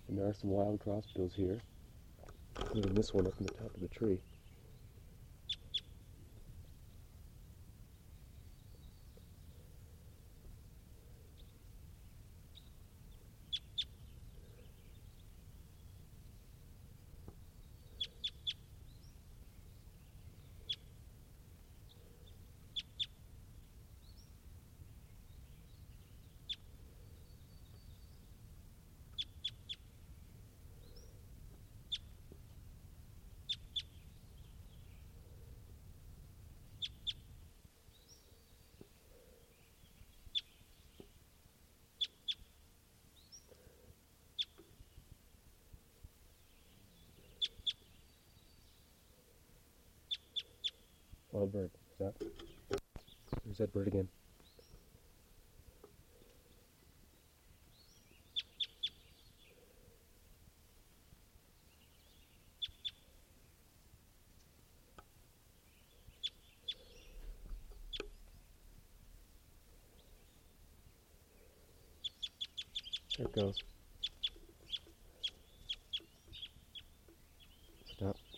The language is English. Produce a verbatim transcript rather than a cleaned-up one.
And there are some wild crossbills here, including this one up in the top of the tree. Wild bird. Is that? There's that bird again. There it goes. Stop.